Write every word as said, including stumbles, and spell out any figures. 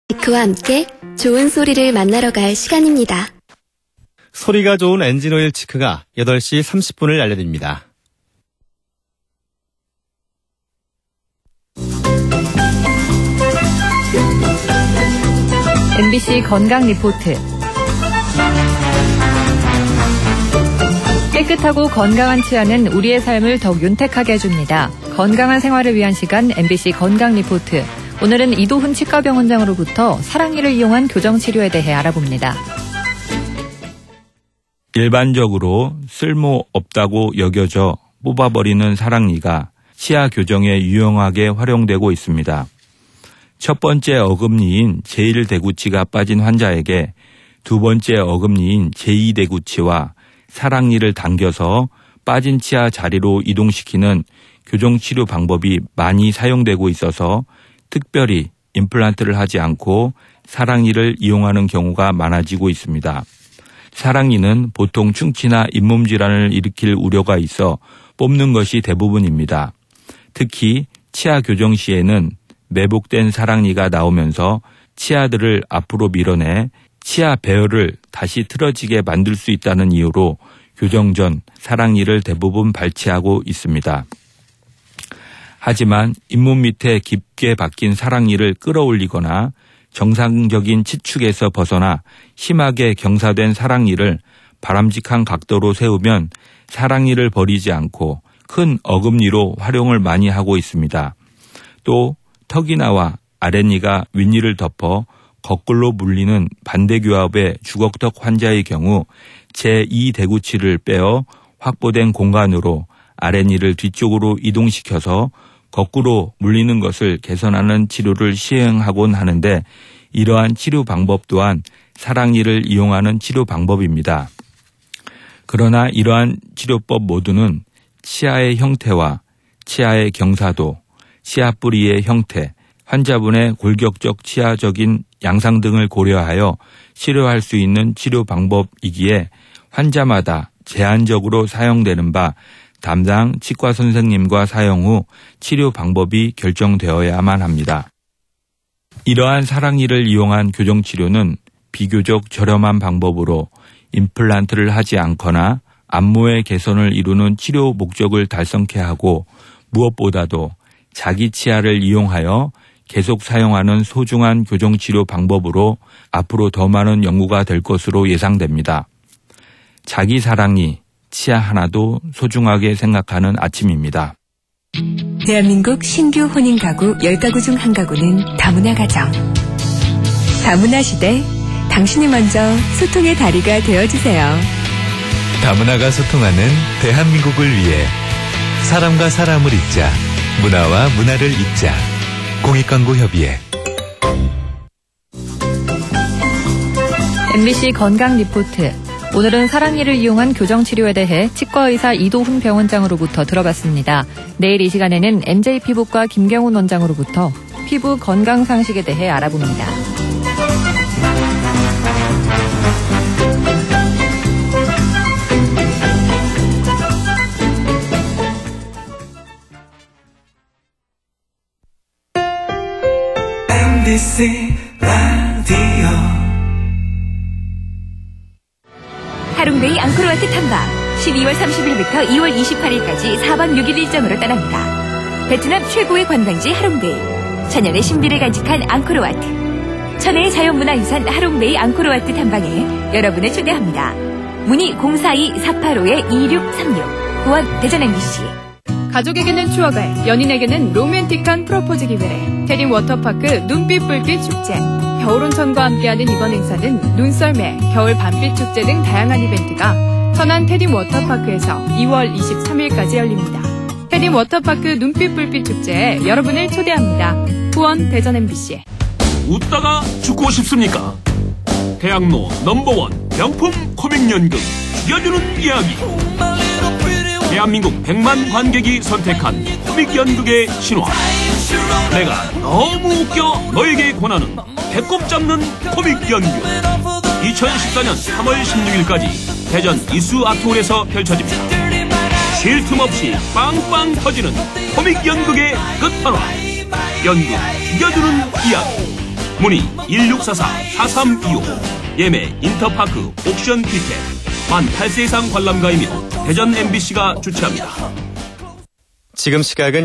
그와 함께 좋은 소리를 만나러 갈 시간입니다. 소리가 좋은 엔진오일 치크가 여덟 시 삼십 분을 알려드립니다. 엠비씨 건강 리포트. 깨끗하고 건강한 치아는 우리의 삶을 더욱 윤택하게 해줍니다. 건강한 생활을 위한 시간 엠비씨 건강 리포트. 오늘은 이도훈 치과병원장으로부터 사랑니를 이용한 교정치료에 대해 알아봅니다. 일반적으로 쓸모없다고 여겨져 뽑아버리는 사랑니가 치아 교정에 유용하게 활용되고 있습니다. 첫 번째 어금니인 제일 대구치가 빠진 환자에게 두 번째 어금니인 제이 대구치와 사랑니를 당겨서 빠진 치아 자리로 이동시키는 교정치료 방법이 많이 사용되고 있어서 특별히 임플란트를 하지 않고 사랑니를 이용하는 경우가 많아지고 있습니다. 사랑니는 보통 충치나 잇몸 질환을 일으킬 우려가 있어 뽑는 것이 대부분입니다. 특히 치아 교정 시에는 매복된 사랑니가 나오면서 치아들을 앞으로 밀어내 치아 배열을 다시 틀어지게 만들 수 있다는 이유로 교정 전 사랑니를 대부분 발치하고 있습니다. 하지만 잇몸 밑에 깊게 박힌 사랑니를 끌어올리거나 정상적인 치축에서 벗어나 심하게 경사된 사랑니를 바람직한 각도로 세우면 사랑니를 버리지 않고 큰 어금니로 활용을 많이 하고 있습니다. 또 턱이 나와 아랫니가 윗니를 덮어 거꾸로 물리는 반대교합의 주걱턱 환자의 경우 제이 대구치를 빼어 확보된 공간으로 아랫니를 뒤쪽으로 이동시켜서 거꾸로 물리는 것을 개선하는 치료를 시행하곤 하는데 이러한 치료 방법 또한 사랑니를 이용하는 치료 방법입니다. 그러나 이러한 치료법 모두는 치아의 형태와 치아의 경사도, 치아 뿌리의 형태, 환자분의 골격적 치아적인 양상 등을 고려하여 치료할 수 있는 치료 방법이기에 환자마다 제한적으로 사용되는 바 담당 치과 선생님과 사용 후 치료 방법이 결정되어야만 합니다. 이러한 사랑니를 이용한 교정치료는 비교적 저렴한 방법으로 임플란트를 하지 않거나 안모의 개선을 이루는 치료 목적을 달성케 하고 무엇보다도 자기 치아를 이용하여 계속 사용하는 소중한 교정치료 방법으로 앞으로 더 많은 연구가 될 것으로 예상됩니다. 자기 사랑니, 치아 하나도 소중하게 생각하는 아침입니다. 대한민국 신규 혼인 가구 열 가구 중 한 가구는 다문화 가정. 다문화 시대, 당신이 먼저 소통의 다리가 되어주세요. 다문화가 소통하는 대한민국을 위해 사람과 사람을 잇자, 문화와 문화를 잇자. 공익광고협의회. 엠비씨 건강 리포트. 오늘은 사랑니를 이용한 교정치료에 대해 치과의사 이도훈 병원장으로부터 들어봤습니다. 내일 이 시간에는 엠제이 피부과 김경훈 원장으로부터 피부 건강 상식에 대해 알아봅니다. 엠비씨 라디오 하롱베이 앙코르와트 탐방 십이월 삼십일부터 이월 이십팔일까지 사 박 육 일 일정으로 떠납니다. 베트남 최고의 관광지 하롱베이, 천연의 신비를 간직한 앙코르와트, 천혜의 자연문화유산 하롱베이 앙코르와트 탐방에 여러분을 초대합니다. 문의 공사이 사팔오 이육삼육, 후원 대전 엠비씨. 가족에게는 추억을, 연인에게는 로맨틱한 프로포즈 기회를. 테딘 워터파크 눈빛불빛 축제. 겨울온천과 함께하는 이번 행사는 눈썰매, 겨울 밤빛 축제 등 다양한 이벤트가 천안 테딘 워터파크에서 이월 이십삼일까지 열립니다. 테딘 워터파크 눈빛불빛 축제에 여러분을 초대합니다. 후원 대전 엠비씨. 웃다가 죽고 싶습니까? 대학로 넘버원 명품 코믹 연극 죽여주는 이야기. 대한민국 백만 관객이 선택한 코믹 연극의 신화. 내가 너무 웃겨 너에게 권하는 배꼽 잡는 코믹 연극. 이천십사년 삼월 십육일까지 대전 이수 아트홀에서 펼쳐집니다. 쉴 틈 없이 빵빵 터지는 코믹 연극의 끝판왕. 연극 죽여주는 이야기. 문의 일육사사 사삼이오. 예매 인터파크 옥션 티켓. 만 팔 세 이상 관람가이며 대전 엠비씨가 주최합니다. 지금 시각은